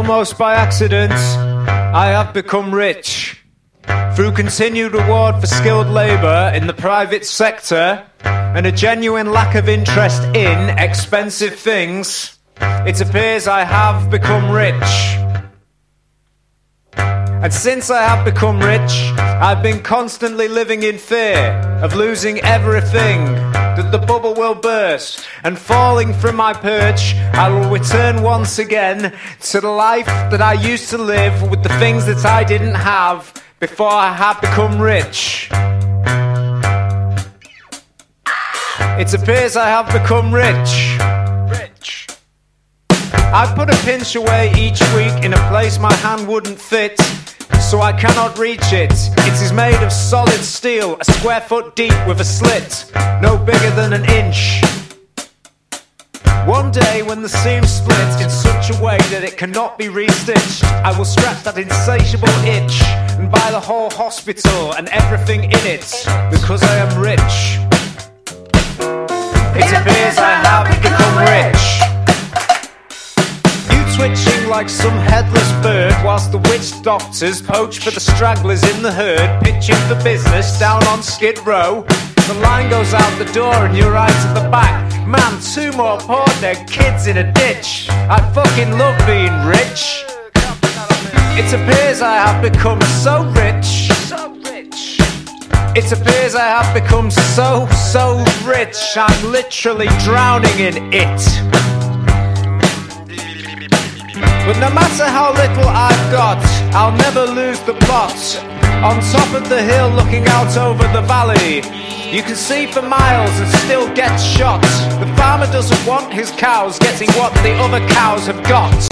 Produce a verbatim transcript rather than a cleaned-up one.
Almost by accident, I have become rich. Through continued reward for skilled labour in the private sector and a genuine lack of interest in expensive things, it appears I have become rich. And since I have become rich, I've been constantly living in fear of losing everything, that the bubble will burst, and falling from my perch, I will return once again to the life that I used to live with the things that I didn't have before I had become rich. It appears I have become rich. Rich. I put a pinch away each week in a place my hand wouldn't fit, so I cannot reach it. It is made of solid steel, a square foot deep with a slit, no bigger than an inch. One day when the seam splits in such a way that it cannot be restitched, I will scratch that insatiable itch and buy the whole hospital and everything in it, because I am rich. It appears I have become rich. Twitching like some headless bird, whilst the witch doctors poach for the stragglers in the herd, pitching for business down on Skid Row. The line goes out the door and you're right at the back. Man, two more poor dead kids in a ditch. I fucking love being rich. It appears I have become so rich. So rich. It appears I have become so, so rich. I'm literally drowning in it. But no matter how little I've got, I'll never lose the plot. On top of the hill looking out over the valley, you can see for miles and still get shot. The farmer doesn't want his cows getting what the other cows have got.